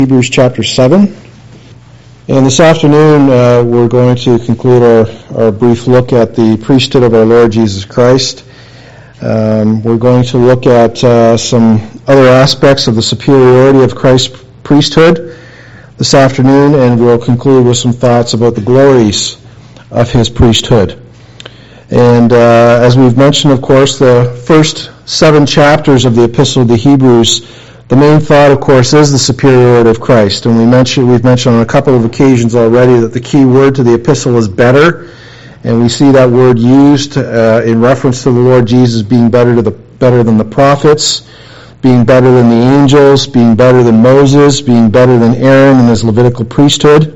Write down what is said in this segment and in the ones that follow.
Hebrews chapter 7. And this afternoon we're going to conclude our brief look at the priesthood of our Lord Jesus Christ. We're going to look at some other aspects of the superiority of Christ's priesthood this afternoon, and we'll conclude with some thoughts about the glories of his priesthood. And as we've mentioned, of course, the first 7 chapters of the Epistle to the Hebrews, the main thought, of course, is the superiority of Christ. And we've mentioned on a couple of occasions already that the key word to the epistle is better. And we see that word used in reference to the Lord Jesus being better than the prophets, being better than the angels, being better than Moses, being better than Aaron in his Levitical priesthood.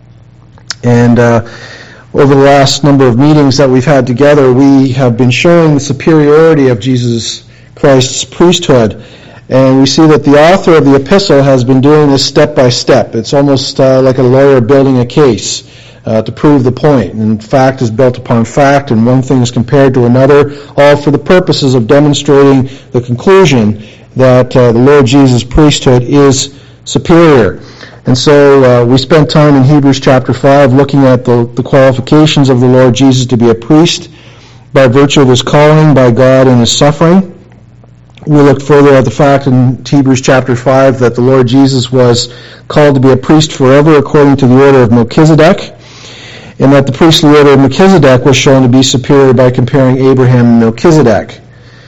And over the last number of meetings that we've had together, we have been showing the superiority of Jesus Christ's priesthood. And we see that the author of the epistle has been doing this step by step. It's almost like a lawyer building a case to prove the point. And fact is built upon fact, and one thing is compared to another, all for the purposes of demonstrating the conclusion that the Lord Jesus' priesthood is superior. And so we spent time in Hebrews chapter 5 looking at the qualifications of the Lord Jesus to be a priest by virtue of his calling by God and his suffering. We looked further at the fact in Hebrews chapter 5 that the Lord Jesus was called to be a priest forever according to the order of Melchizedek, and that the priestly order of Melchizedek was shown to be superior by comparing Abraham and Melchizedek.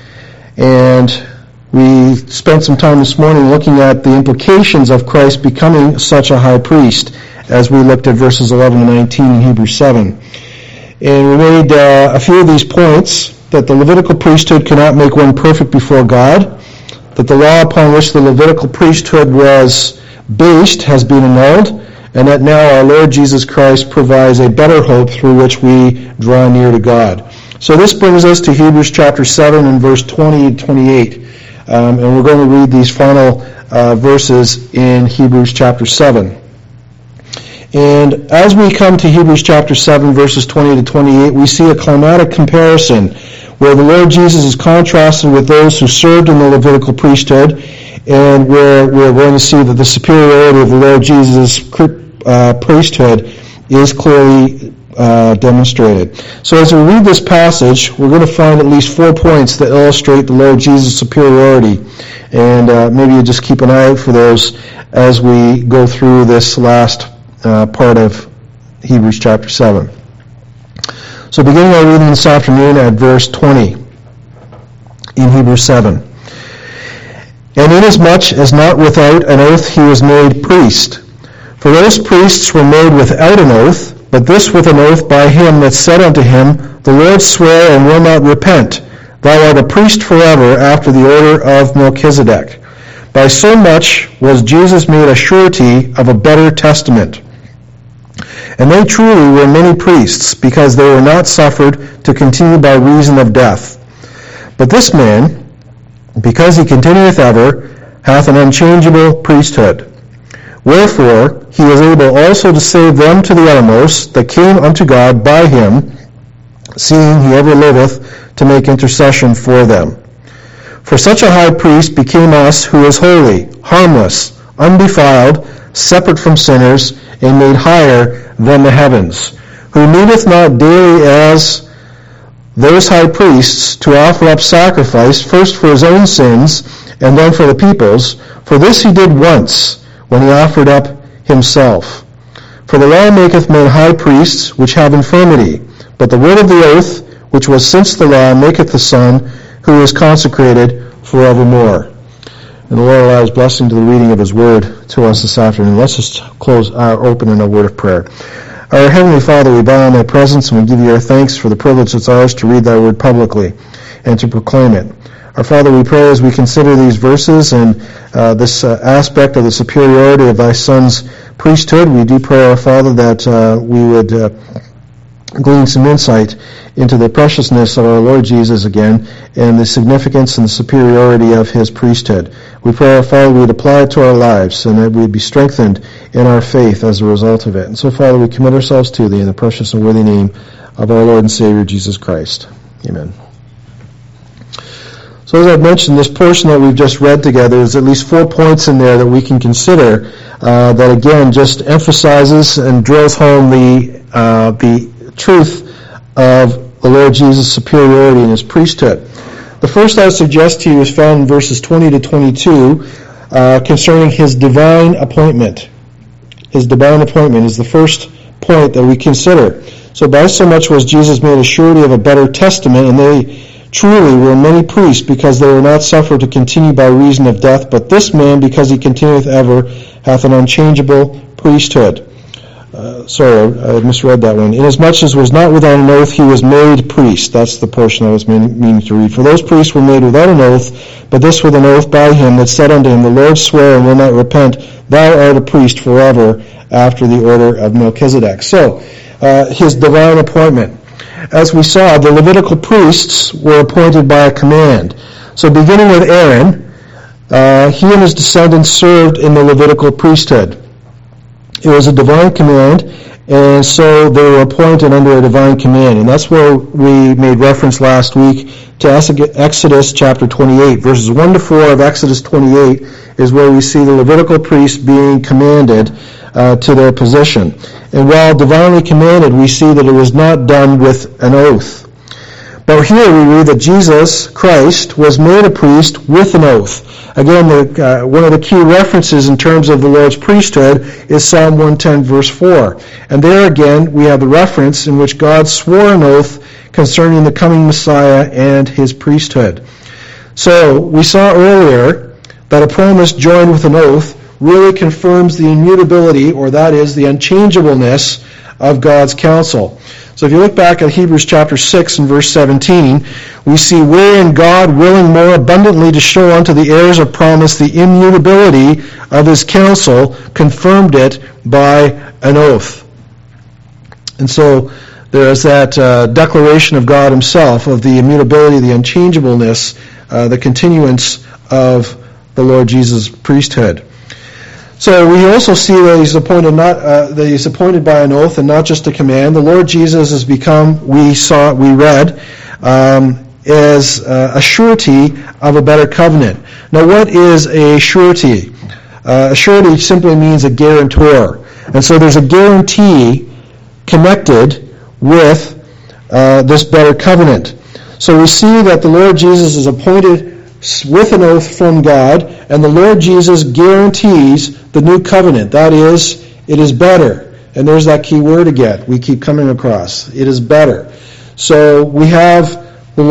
And we spent some time this morning looking at the implications of Christ becoming such a high priest as we looked at verses 11 to 19 in Hebrews 7. And we made a few of these points: that the Levitical priesthood cannot make one perfect before God, that the law upon which the Levitical priesthood was based has been annulled, and that now our Lord Jesus Christ provides a better hope through which we draw near to God. So this brings us to Hebrews chapter 7 and verse 20 and 28. And we're going to read these final verses in Hebrews chapter 7. And as we come to Hebrews chapter 7, verses 20 to 28, we see a climatic comparison where the Lord Jesus is contrasted with those who served in the Levitical priesthood, and where we're going to see that the superiority of the Lord Jesus' priesthood is clearly demonstrated. So as we read this passage, we're going to find at least 4 points that illustrate the Lord Jesus' superiority. And maybe you just keep an eye out for those as we go through this last part of Hebrews chapter 7. So beginning our reading this afternoon at verse 20 in Hebrews 7. And inasmuch as not without an oath he was made priest. For those priests were made without an oath, but this with an oath by him that said unto him, The Lord sware and will not repent. Thou art a priest forever after the order of Melchizedek. By so much was Jesus made a surety of a better testament. And they truly were many priests, because they were not suffered to continue by reason of death. But this man, because he continueth ever, hath an unchangeable priesthood. Wherefore he is able also to save them to the uttermost that came unto God by him, seeing he ever liveth to make intercession for them. For such a high priest became us, who is holy, harmless, undefiled, separate from sinners, and made higher than the heavens, who needeth not daily as those high priests to offer up sacrifice, first for his own sins, and then for the people's. For this he did once, when he offered up himself. For the law maketh men high priests, which have infirmity, but the word of the oath, which was since the law, maketh the Son, who is consecrated forevermore. And the Lord allows blessing to the reading of his word to us this afternoon. Let's just open in a word of prayer. Our Heavenly Father, we bow in thy presence and we give you our thanks for the privilege that's ours to read thy word publicly and to proclaim it. Our Father, we pray as we consider these verses and this aspect of the superiority of thy Son's priesthood, we do pray, our Father, that we would glean some insight into the preciousness of our Lord Jesus again, and the significance and the superiority of his priesthood. We pray, our Father, we would apply it to our lives, and that we would be strengthened in our faith as a result of it. And so, Father, we commit ourselves to thee in the precious and worthy name of our Lord and Savior, Jesus Christ. Amen. So as I've mentioned, this portion that we've just read together, there's at least 4 points in there that we can consider that again just emphasizes and drills home the truth of the Lord Jesus' superiority in his priesthood. The first I would suggest to you is found in verses 20 to 22 concerning his divine appointment. His divine appointment is the first point that we consider. So by so much was Jesus made a surety of a better testament, and they truly were many priests, because they were not suffered to continue by reason of death, but this man, because he continueth ever, hath an unchangeable priesthood. Sorry, I misread that one. Inasmuch as was not without an oath, he was made priest. That's the portion I was meaning to read. For those priests were made without an oath, but this with an oath by him that said unto him, The Lord sware and will not repent, Thou art a priest forever, after the order of Melchizedek. So, his divine appointment. As we saw, the Levitical priests were appointed by a command. So beginning with Aaron, he and his descendants served in the Levitical priesthood. It was a divine command, and so they were appointed under a divine command. And that's where we made reference last week to Exodus chapter 28. Verses 1 to 4 of Exodus 28 is where we see the Levitical priests being commanded to their position. And while divinely commanded, we see that it was not done with an oath. But here we read that Jesus Christ was made a priest with an oath. Again, one of the key references in terms of the Lord's priesthood is Psalm 110, verse 4. And there again, we have the reference in which God swore an oath concerning the coming Messiah and his priesthood. So, we saw earlier that a promise joined with an oath really confirms the immutability, or that is, the unchangeableness of God's counsel. So if you look back at Hebrews chapter 6 and verse 17, we see, wherein God, willing more abundantly to show unto the heirs of promise the immutability of his counsel, confirmed it by an oath. And so there is that declaration of God himself of the immutability, the unchangeableness, the continuance of the Lord Jesus' priesthood. So we also see that he's appointed by an oath and not just a command. The Lord Jesus has become, we read, as a surety of a better covenant. Now, what is a surety? A surety simply means a guarantor, and so there's a guarantee connected with this better covenant. So we see that the Lord Jesus is appointed with an oath from God, and the Lord Jesus guarantees the new covenant. That is, it is better. And there's that key word again we keep coming across. It is better. So we have the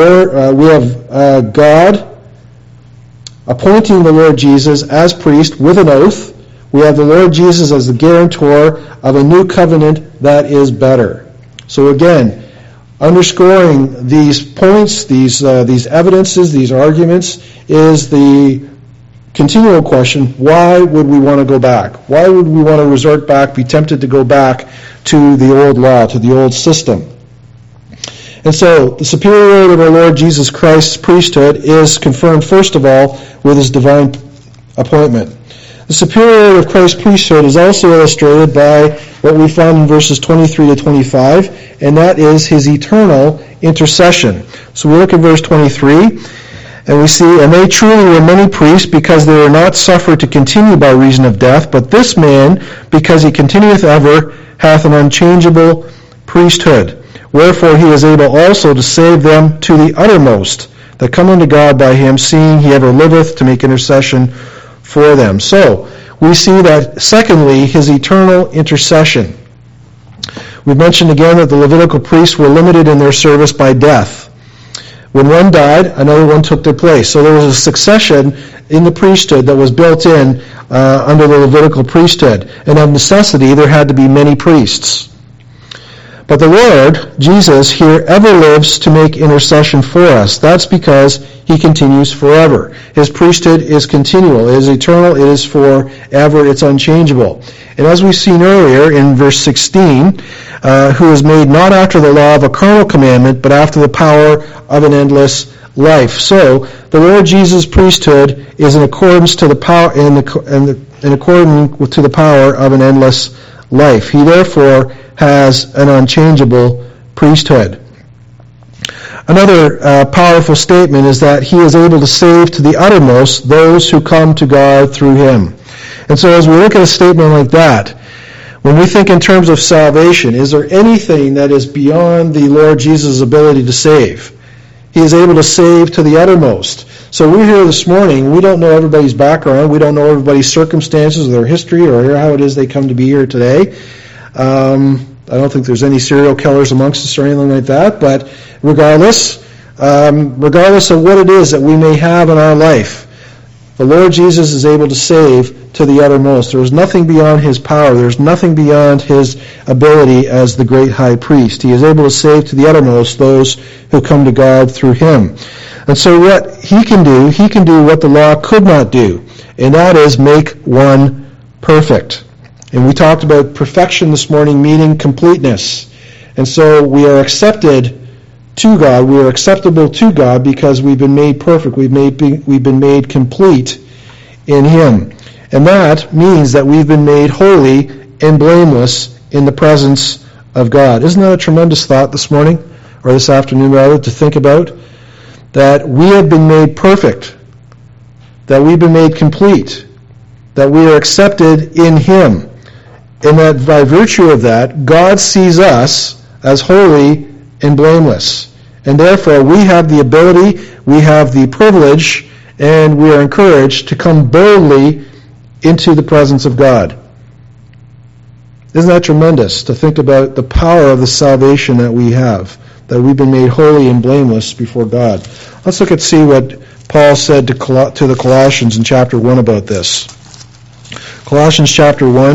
Lord, God appointing the Lord Jesus as priest with an oath. We have the Lord Jesus as the guarantor of a new covenant that is better. So again, underscoring these points, these evidences, these arguments, is the continual question, why would we want to go back? Why would we want to resort back, be tempted to go back to the old law, to the old system? And so, the superiority of our Lord Jesus Christ's priesthood is confirmed, first of all, with his divine appointment. The superiority of Christ's priesthood is also illustrated by what we found in verses 23 to 25, and that is his eternal intercession. So we look at verse 23, and we see, And they truly were many priests, because they were not suffered to continue by reason of death, but this man, because he continueth ever, hath an unchangeable priesthood. Wherefore he is able also to save them to the uttermost, that come unto God by him, seeing he ever liveth to make intercession for them. So, we see that, secondly, his eternal intercession. We mentioned again that the Levitical priests were limited in their service by death. When one died, another one took their place. So there was a succession in the priesthood that was built in under the Levitical priesthood. And of necessity, there had to be many priests. But the Lord, Jesus, here ever lives to make intercession for us. That's because he continues forever. His priesthood is continual. It is eternal. It is forever. It's unchangeable. And as we've seen earlier in verse 16, who is made not after the law of a carnal commandment, but after the power of an endless life. So, the Lord Jesus' priesthood is in accordance to the power in accordance to the power of an endless life. He therefore has an unchangeable priesthood. Another powerful statement is that he is able to save to the uttermost those who come to God through him. And so as we look at a statement like that, when we think in terms of salvation, is there anything that is beyond the Lord Jesus' ability to save? He is able to save to the uttermost. So we're here this morning. We don't know everybody's background. We don't know everybody's circumstances or their history or how it is they come to be here today. I don't think there's any serial killers amongst us or anything like that. But regardless of what it is that we may have in our life, the Lord Jesus is able to save to the uttermost. There is nothing beyond his power. There's nothing beyond his ability as the great high priest. He is able to save to the uttermost those who come to God through him. And so what he can do what the law could not do, and that is make one perfect. And we talked about perfection this morning, meaning completeness. And so we are accepted to God. We are acceptable to God because we've been made perfect. We've been made complete in him. And that means that we've been made holy and blameless in the presence of God. Isn't that a tremendous thought this morning, or this afternoon rather, to think about? That we have been made perfect, that we've been made complete, that we are accepted in him, and that by virtue of that, God sees us as holy and blameless. And therefore, we have the ability, we have the privilege, and we are encouraged to come boldly into the presence of God. Isn't that tremendous to think about the power of the salvation that we have, that we've been made holy and blameless before God? Let's look and see what Paul said to the Colossians in chapter 1 about this. Colossians chapter 1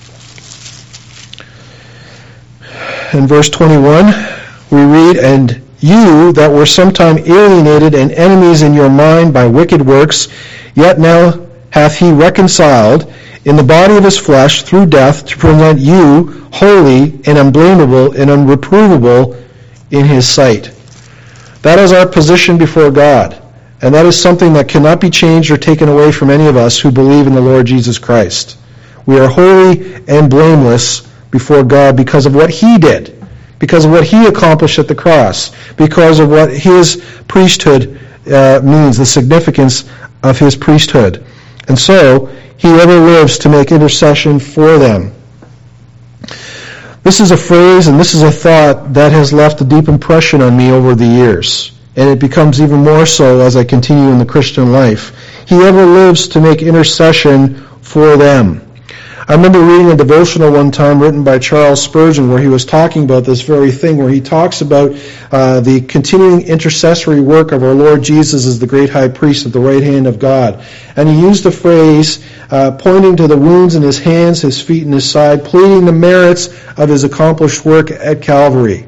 in verse 21, we read, "And you that were sometime alienated and enemies in your mind by wicked works, yet now hath he reconciled in the body of his flesh through death to present you holy and unblameable and unreprovable in his sight." That is our position before God. And that is something that cannot be changed or taken away from any of us who believe in the Lord Jesus Christ. We are holy and blameless before God because of what he did, because of what he accomplished at the cross, because of what his priesthood means, the significance of his priesthood. And so, he ever lives to make intercession for them. This is a phrase and this is a thought that has left a deep impression on me over the years. And it becomes even more so as I continue in the Christian life. He ever lives to make intercession for them. I remember reading a devotional one time written by Charles Spurgeon where he was talking about this very thing, where he talks about the continuing intercessory work of our Lord Jesus as the great high priest at the right hand of God. And he used the phrase pointing to the wounds in his hands, his feet, and his side, pleading the merits of his accomplished work at Calvary.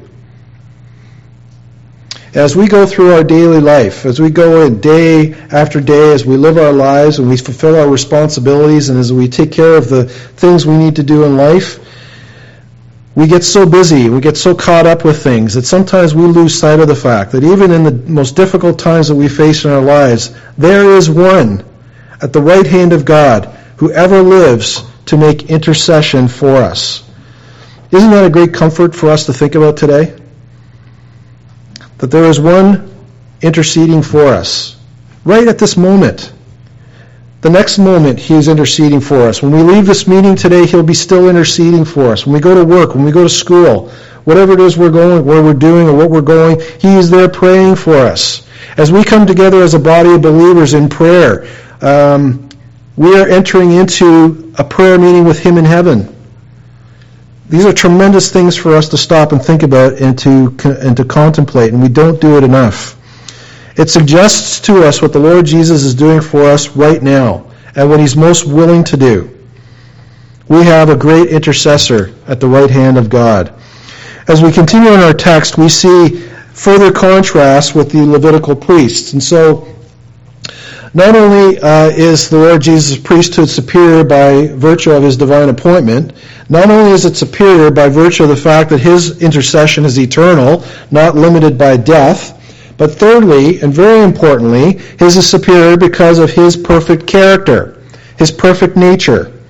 As we go through our daily life, as we go in day after day, as we live our lives and we fulfill our responsibilities and as we take care of the things we need to do in life, we get so busy, we get so caught up with things that sometimes we lose sight of the fact that even in the most difficult times that we face in our lives, there is one at the right hand of God who ever lives to make intercession for us. Isn't that a great comfort for us to think about today? That there is one interceding for us right at this moment. The next moment he is interceding for us. When we leave this meeting today, he'll be still interceding for us. When we go to work, when we go to school, whatever it is we're going, where we're doing or what we're going, he is there praying for us. As we come together as a body of believers in prayer, we are entering into a prayer meeting with him in heaven. These are tremendous things for us to stop and think about and to contemplate, and we don't do it enough. It suggests to us what the Lord Jesus is doing for us right now and what he's most willing to do. We have a great intercessor at the right hand of God. As we continue in our text, we see further contrast with the Levitical priests. And so, not only is the Lord Jesus' priesthood superior by virtue of his divine appointment, not only is it superior by virtue of the fact that his intercession is eternal, not limited by death, but thirdly, and very importantly, his is superior because of his perfect character, his perfect nature.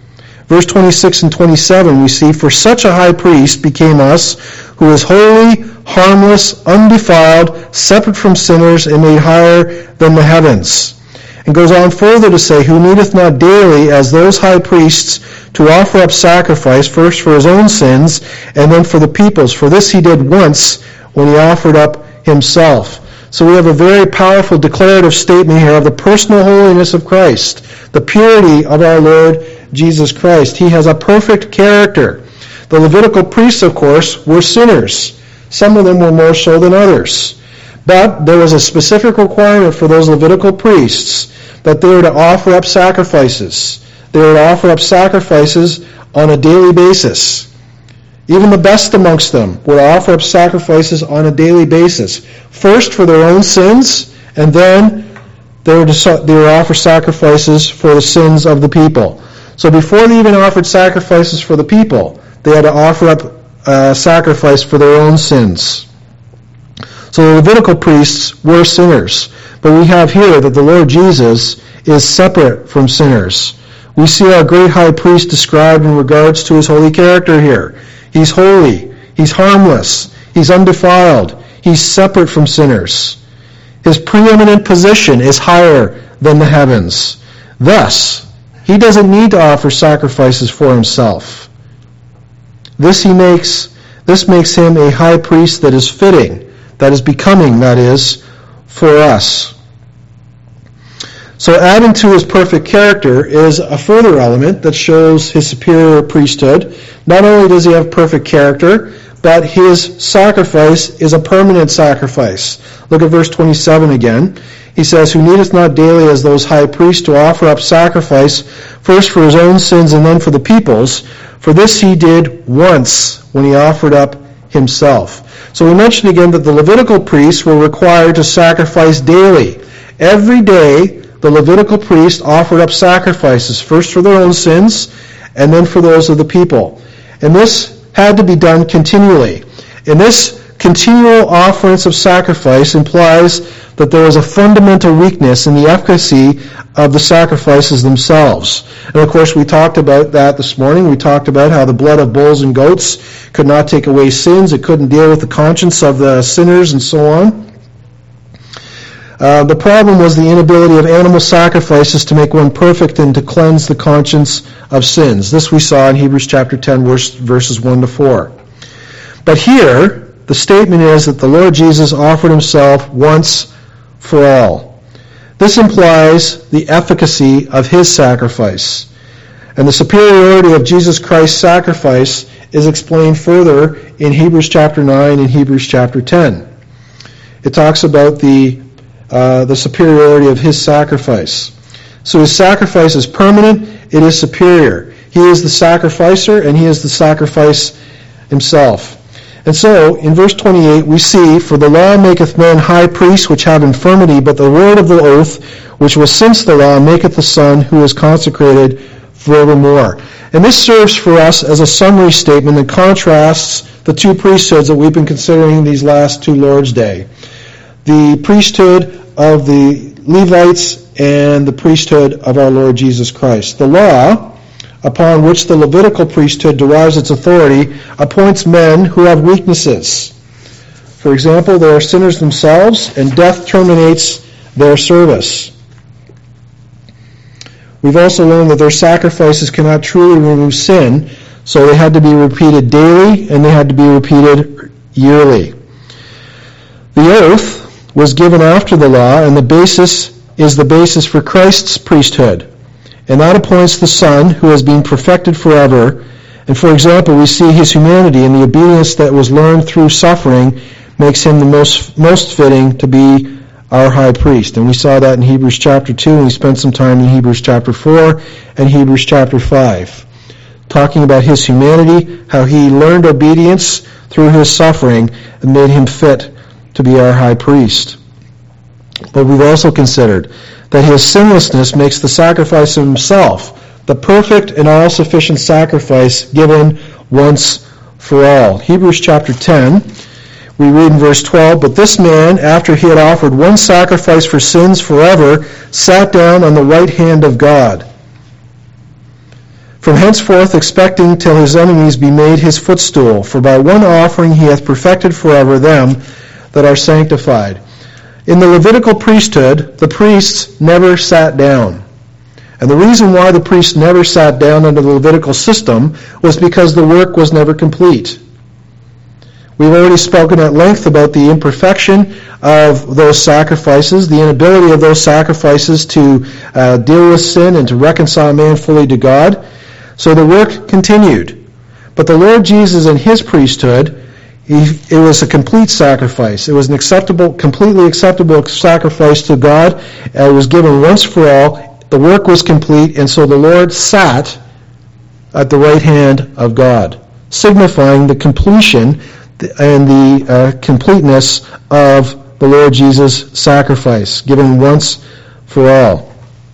Verse 26 and 27 we see, "For such a high priest became us, who is holy, harmless, undefiled, separate from sinners, and made higher than the heavens." And goes on further to say, "Who needeth not daily, as those high priests, to offer up sacrifice, first for his own sins, and then for the people's. For this he did once, when he offered up himself." So we have a very powerful declarative statement here of the personal holiness of Christ, the purity of our Lord Jesus Christ. He has a perfect character. The Levitical priests, of course, were sinners. Some of them were more so than others. But there was a specific requirement for those Levitical priests that they were to offer up sacrifices. They were to offer up sacrifices on a daily basis. Even the best amongst them were to offer up sacrifices on a daily basis. First for their own sins, and then they were to offer sacrifices for the sins of the people. So before they even offered sacrifices for the people, they had to offer up a sacrifice for their own sins. So the Levitical priests were sinners. But we have here that the Lord Jesus is separate from sinners. We see our great high priest described in regards to his holy character here. He's holy, he's harmless, he's undefiled, he's separate from sinners. His preeminent position is higher than the heavens. Thus, he doesn't need to offer sacrifices for himself. This makes him a high priest that is fitting, that is becoming, that is, for us. So adding to his perfect character is a further element that shows his superior priesthood. Not only does he have perfect character, but his sacrifice is a permanent sacrifice. Look at verse 27 again. He says, "Who needeth not daily, as those high priests, to offer up sacrifice, first for his own sins and then for the people's. For this he did once, when he offered up himself." So we mentioned again that the Levitical priests were required to sacrifice daily. Every day, the Levitical priest offered up sacrifices, first for their own sins, and then for those of the people. And this had to be done continually. And this continual offerance of sacrifice implies that there was a fundamental weakness in the efficacy of the sacrifices themselves. And of course we talked about that this morning. We talked about how the blood of bulls and goats could not take away sins. It couldn't deal with the conscience of the sinners and so on. The problem was the inability of animal sacrifices to make one perfect and to cleanse the conscience of sins. This we saw in Hebrews chapter 10, verses 1 to 4. But here, the statement is that the Lord Jesus offered himself once for all. This implies the efficacy of his sacrifice. And the superiority of Jesus Christ's sacrifice is explained further in Hebrews chapter 9 and Hebrews chapter 10. It talks about the superiority of his sacrifice. So his sacrifice is permanent, it is superior. He is the sacrificer and he is the sacrifice himself. And so, in verse 28, we see, "For the law maketh men high priests which have infirmity, but the word of the oath, which was since the law, maketh the Son, who is consecrated forevermore." And this serves for us as a summary statement that contrasts the two priesthoods that we've been considering these last two Lord's Day. The priesthood of the Levites and the priesthood of our Lord Jesus Christ. The law, upon which the Levitical priesthood derives its authority, appoints men who have weaknesses. For example, they are sinners themselves, and death terminates their service. We've also learned that their sacrifices cannot truly remove sin, so they had to be repeated daily, and they had to be repeated yearly. The oath was given after the law, and the basis is the basis for Christ's priesthood. And that appoints the Son, who has been perfected forever. And for example, we see his humanity and the obedience that was learned through suffering makes him the most fitting to be our high priest. And we saw that in Hebrews chapter 2, and we spent some time in Hebrews chapter 4 and Hebrews chapter 5. Talking about his humanity, how he learned obedience through his suffering and made him fit to be our high priest. But we've also considered that his sinlessness makes the sacrifice of himself the perfect and all-sufficient sacrifice given once for all. Hebrews chapter 10, we read in verse 12, "But this man, after he had offered one sacrifice for sins forever, sat down on the right hand of God. from henceforth expecting till his enemies be made his footstool. For by one offering he hath perfected forever them that are sanctified. In the Levitical priesthood, the priests never sat down. And the reason why the priests never sat down under the Levitical system was because the work was never complete. We've already spoken at length about the imperfection of those sacrifices, the inability of those sacrifices to deal with sin and to reconcile man fully to God. So the work continued. But the Lord Jesus in his priesthood, it was a complete sacrifice. It was an completely acceptable sacrifice to God. It was given once for all. The work was complete, and so the Lord sat at the right hand of God, signifying the completion and the completeness of the Lord Jesus' sacrifice, given once for all.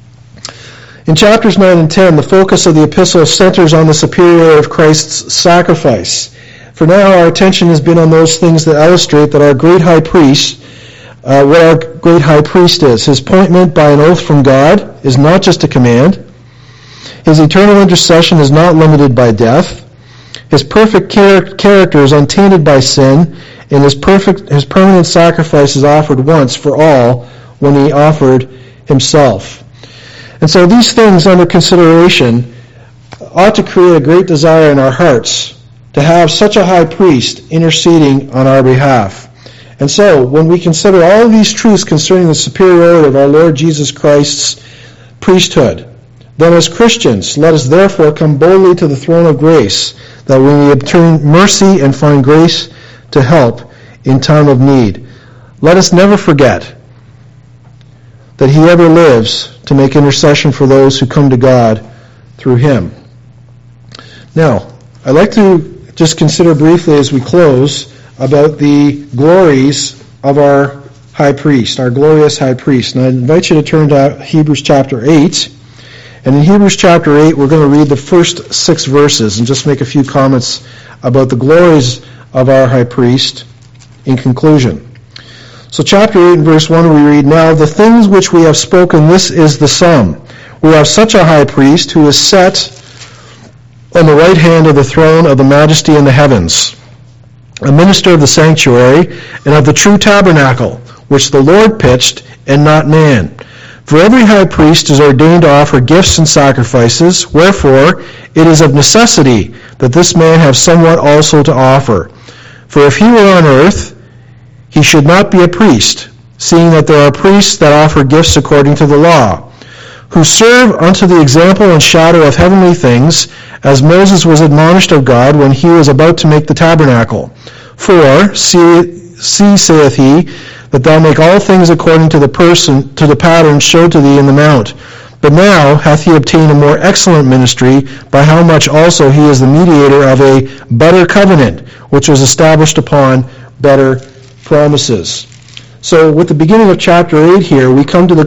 In chapters 9 and 10, the focus of the epistle centers on the superiority of Christ's sacrifice. For now, our attention has been on those things that illustrate that our great high priest, what our great high priest is. His appointment by an oath from God is not just a command. His eternal intercession is not limited by death. His perfect character is untainted by sin, and his permanent sacrifice is offered once for all when he offered himself. And so these things under consideration ought to create a great desire in our hearts to have such a high priest interceding on our behalf. And so when we consider all of these truths concerning the superiority of our Lord Jesus Christ's priesthood, then as Christians, let us therefore come boldly to the throne of grace, that we may obtain mercy and find grace to help in time of need. Let us never forget that he ever lives to make intercession for those who come to God through him. Now, I'd like to just consider briefly as we close about the glories of our high priest, our glorious high priest. And I invite you to turn to Hebrews chapter 8. And in Hebrews chapter 8, we're going to read the first 6 verses and just make a few comments about the glories of our high priest in conclusion. So chapter 8 and verse 1 we read, Now the things which we have spoken, this is the sum. We have such a high priest who is set on the right hand of the throne of the majesty in the heavens, a minister of the sanctuary and of the true tabernacle, which the Lord pitched and not man. For every high priest is ordained to offer gifts and sacrifices, wherefore it is of necessity that this man have somewhat also to offer. For if he were on earth, he should not be a priest, seeing that there are priests that offer gifts according to the law, who serve unto the example and shadow of heavenly things, as Moses was admonished of God when he was about to make the tabernacle. For, see, saith he, that thou make all things according to the pattern showed to thee in the mount. But now hath he obtained a more excellent ministry, by how much also he is the mediator of a better covenant, which was established upon better promises. So with the beginning of chapter 8 here, we come to the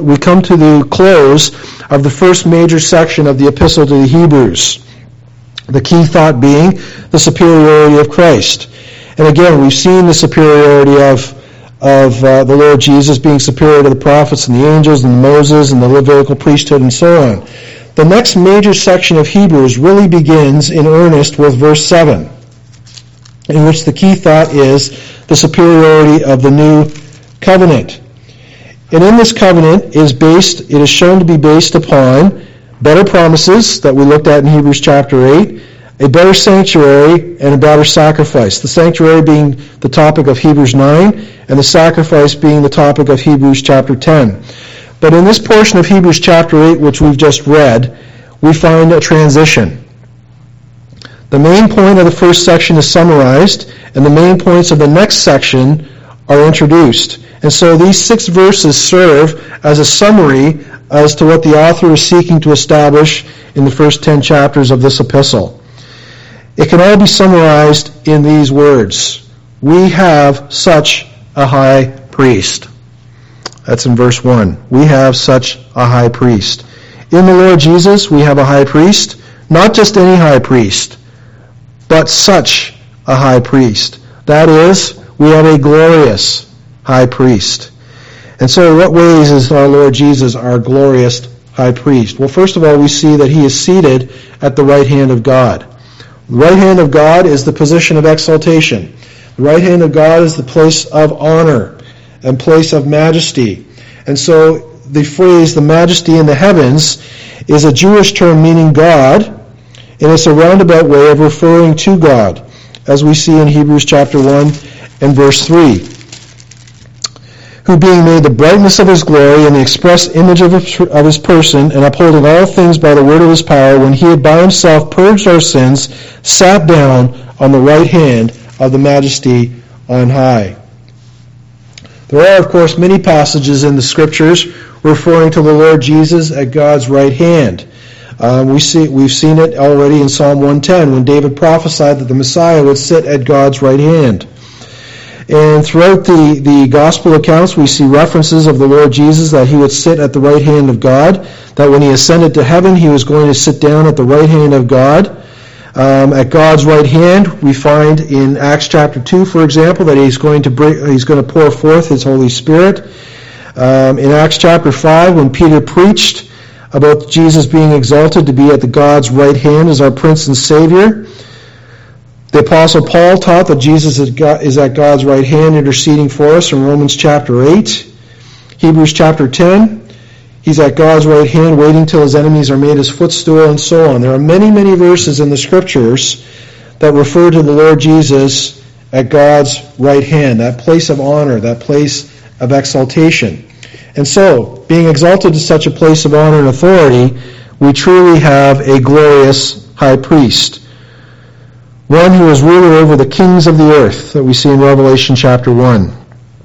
close of the first major section of the epistle to the Hebrews. The key thought being the superiority of Christ. And again, we've seen the superiority of the Lord Jesus being superior to the prophets and the angels and Moses and the Levitical priesthood and so on. The next major section of Hebrews really begins in earnest with verse 7, in which the key thought is the superiority of the new covenant. And in this covenant it is shown to be based upon better promises that we looked at in Hebrews chapter 8, a better sanctuary, and a better sacrifice. The sanctuary being the topic of Hebrews 9, and the sacrifice being the topic of Hebrews chapter 10. But in this portion of Hebrews chapter 8, which we've just read, we find a transition. The main point of the first section is summarized, and the main points of the next section are introduced. And so these 6 verses serve as a summary as to what the author is seeking to establish in the first 10 chapters of this epistle. It can all be summarized in these words. We have such a high priest. That's in verse 1. We have such a high priest. In the Lord Jesus, we have a high priest. Not just any high priest, but such a high priest. That is, we have a glorious high priest. And so in what ways is our Lord Jesus our glorious high priest? Well, first of all, we see that he is seated at the right hand of God. The right hand of God is the position of exaltation. The right hand of God is the place of honor and place of majesty. And so the phrase, the majesty in the heavens, is a Jewish term meaning God, and it's a roundabout way of referring to God, as we see in Hebrews chapter 1 and verse 3. Who being made the brightness of his glory and the express image of his person, and upholding all things by the word of his power, when he had by himself purged our sins, sat down on the right hand of the majesty on high. There are, of course, many passages in the Scriptures referring to the Lord Jesus at God's right hand. We've seen it already in Psalm 110 when David prophesied that the Messiah would sit at God's right hand. And throughout the gospel accounts, we see references of the Lord Jesus that he would sit at the right hand of God, that when he ascended to heaven, he was going to sit down at the right hand of God. At God's right hand, we find in Acts chapter 2, for example, that he's going to pour forth his Holy Spirit. In Acts chapter 5, when Peter preached about Jesus being exalted to be at the God's right hand as our Prince and Savior, the Apostle Paul taught that Jesus is at God's right hand interceding for us in Romans chapter 8. Hebrews chapter 10, he's at God's right hand waiting till his enemies are made his footstool, and so on. There are many, many verses in the Scriptures that refer to the Lord Jesus at God's right hand, that place of honor, that place of exaltation. And so, being exalted to such a place of honor and authority, we truly have a glorious high priest. One who is ruler over the kings of the earth, that we see in Revelation chapter 1.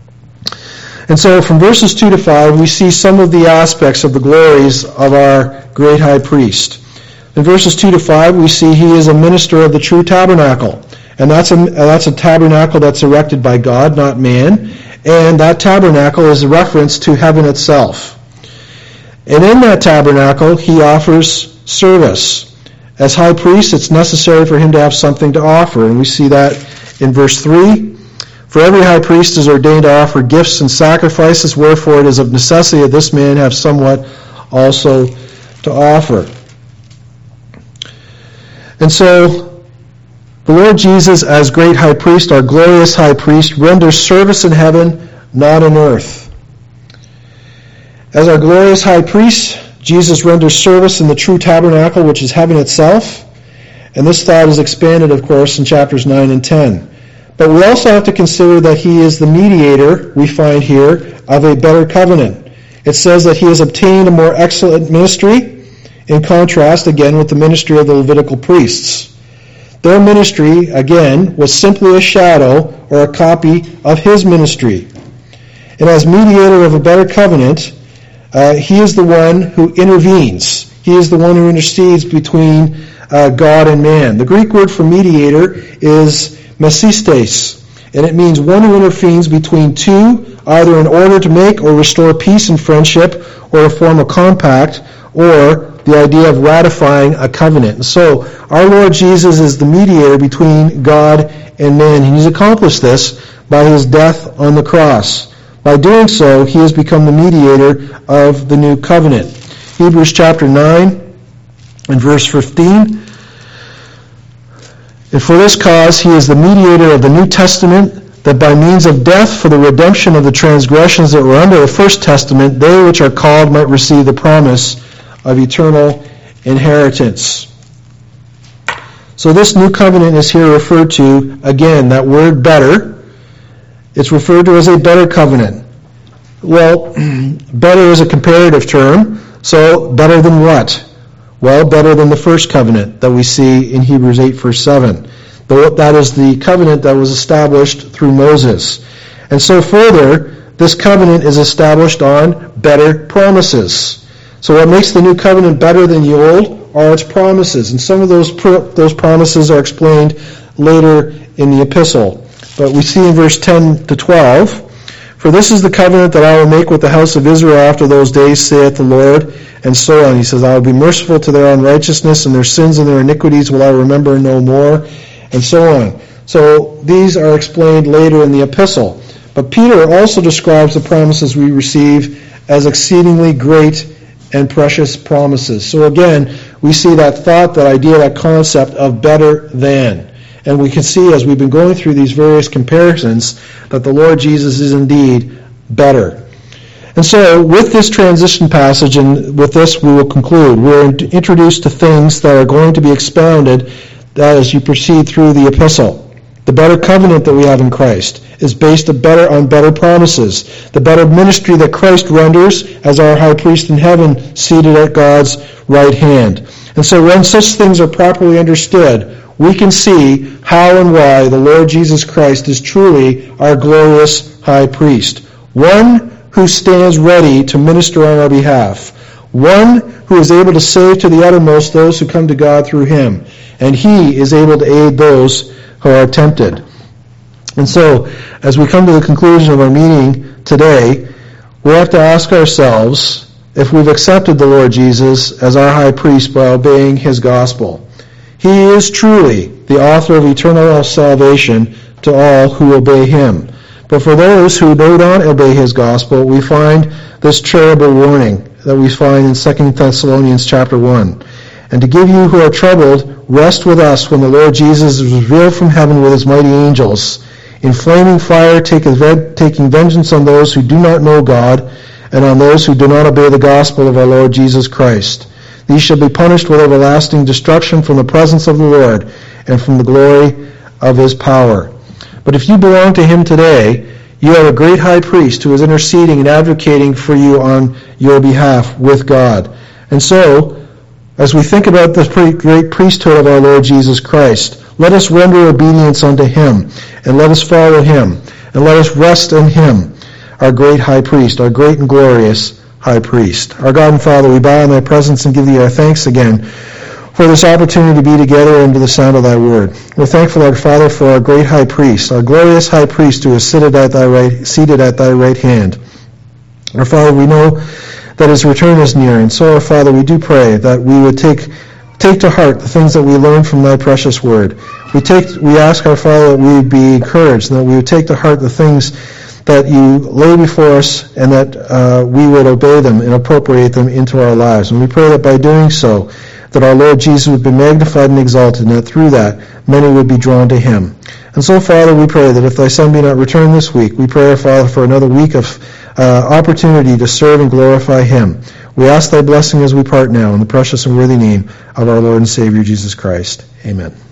And so from verses 2 to 5, we see some of the aspects of the glories of our great high priest. In verses 2 to 5, we see he is a minister of the true tabernacle. And that's a tabernacle that's erected by God, not man. And that tabernacle is a reference to heaven itself. And in that tabernacle, he offers service. As high priest, it's necessary for him to have something to offer. And we see that in verse 3. For every high priest is ordained to offer gifts and sacrifices, wherefore it is of necessity that this man have somewhat also to offer. And so, the Lord Jesus, as great high priest, our glorious high priest, renders service in heaven, not on earth. As our glorious high priest, Jesus renders service in the true tabernacle, which is heaven itself. And this thought is expanded, of course, in chapters 9 and 10. But we also have to consider that he is the mediator, we find here, of a better covenant. It says that he has obtained a more excellent ministry, in contrast, again, with the ministry of the Levitical priests. Their ministry, again, was simply a shadow or a copy of his ministry. And as mediator of a better covenant, he is the one who intervenes. He is the one who intercedes between God and man. The Greek word for mediator is mesistes, and it means one who intervenes between two, either in order to make or restore peace and friendship, or to form a compact, or the idea of ratifying a covenant. And so, our Lord Jesus is the mediator between God and man. He's accomplished this by his death on the cross. By doing so, he has become the mediator of the new covenant. Hebrews chapter 9 and verse 15. And for this cause he is the mediator of the New Testament, that by means of death for the redemption of the transgressions that were under the first testament, they which are called might receive the promise of eternal inheritance. So this new covenant is here referred to, again, that word better. It's referred to as a better covenant. Well, better is a comparative term, so better than what? Well, better than the first covenant that we see in Hebrews 8, verse 7. That is the covenant that was established through Moses. And so further, this covenant is established on better promises. So what makes the new covenant better than the old are its promises. And some of those promises are explained later in the epistle. But we see in verse 10 to 12, For this is the covenant that I will make with the house of Israel after those days, saith the Lord. And so on. He says, I will be merciful to their unrighteousness, and their sins and their iniquities will I remember no more. And so on. So these are explained later in the epistle. But Peter also describes the promises we receive as exceedingly great and precious promises. So again, we see that thought, that idea, that concept of better than. And we can see as we've been going through these various comparisons that the Lord Jesus is indeed better. And so with this transition passage, and with this we will conclude, we're introduced to things that are going to be expounded as you proceed through the epistle. The better covenant that we have in Christ is based on better promises. The better ministry that Christ renders as our high priest in heaven, seated at God's right hand. And so when such things are properly understood, we can see how and why the Lord Jesus Christ is truly our glorious high priest. One who stands ready to minister on our behalf. One who is able to save to the uttermost those who come to God through him. And he is able to aid those who are tempted. And so, as we come to the conclusion of our meeting today, we have to ask ourselves if we've accepted the Lord Jesus as our high priest by obeying his gospel. He is truly the author of eternal salvation to all who obey him. But for those who do not obey his gospel, we find this terrible warning that we find in 2 Thessalonians chapter 1. And to give you who are troubled, rest with us when the Lord Jesus is revealed from heaven with his mighty angels, in flaming fire, taking vengeance on those who do not know God, and on those who do not obey the gospel of our Lord Jesus Christ. These shall be punished with everlasting destruction from the presence of the Lord, and from the glory of his power. But if you belong to him today, you have a great high priest who is interceding and advocating for you on your behalf with God. And so, as we think about the great priesthood of our Lord Jesus Christ, let us render obedience unto him, and let us follow him, and let us rest in him, our great high priest, our great and glorious high priest. Our God and Father, we bow in thy presence and give thee our thanks again for this opportunity to be together under the sound of thy word. We're thankful, our Father, for our great high priest, our glorious high priest who is seated at thy right hand. Our Father, we know that his return is near, and so, our Father, we do pray that we would take to heart the things that we learn from thy precious word. We ask, our Father, that we would be encouraged, and that we would take to heart the things that you lay before us, and that we would obey them and appropriate them into our lives. And we pray that by doing so, that our Lord Jesus would be magnified and exalted, and that through that, many would be drawn to him. And so, Father, we pray that if thy Son be not returned this week, we pray, our Father, for another week of opportunity to serve and glorify him. We ask thy blessing as we part now in the precious and worthy name of our Lord and Savior Jesus Christ. Amen.